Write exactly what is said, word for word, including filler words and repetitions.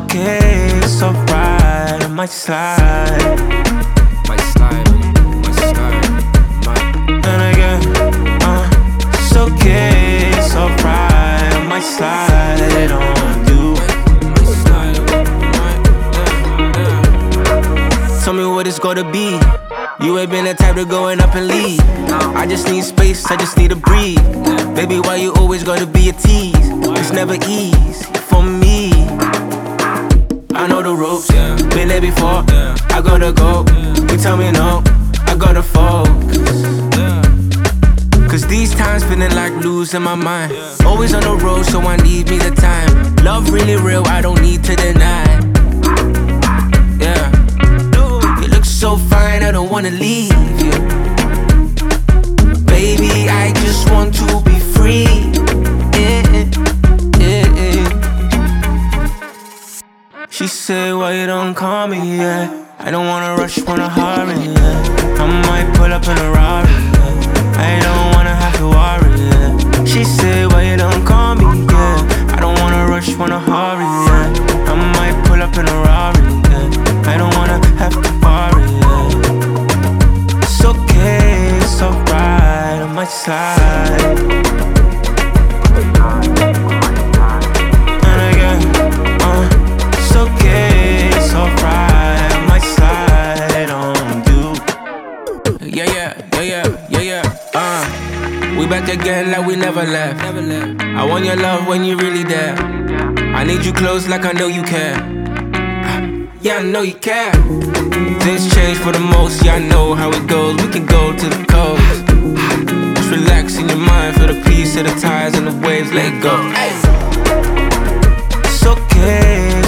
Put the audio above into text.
okay, it's alright, I might slide. Might slide, might slide, might. And again, uh, it's okay, it's alright, I might slide on you. Might slide, might, yeah, yeah. Tell me what it's gonna be. You ain't been the type to going up and leave. I just need space, I just need to breathe. Baby, why you always gotta be a tease? It's never easy for me. I know the ropes, been there before. I gotta go, you tell me no, I gotta focus. Cause these times feeling like losing my mind. Always on the road, so I need me the time. Love really real, I don't need to deny. Yeah, you look so fine, I don't wanna leave you. Baby, I just want to be free. Yeah, yeah, yeah. She said, why you don't call me yet? I don't wanna rush, wanna hurry, yeah. I might pull up in a Rari, yeah. I don't wanna have to worry, yeah. She said, why you don't call me yet? I don't wanna rush, wanna hurry, yeah. I might pull up in a Rari, yeah. I don't wanna have to worry, yeah. It's okay, it's alright, I might slide. And again, uh, it's okay, it's alright, I might slide on you. Yeah, yeah, yeah, yeah, yeah, yeah, uh we back again like we never left. I want your love when you really there. I need you close like I know you care. Yeah, I know you care. Things change for the most, yeah, I know how it goes. We can go to the coast. Just relax in your mind, feel the peace of the tides and the waves, let it go. Ay. It's okay,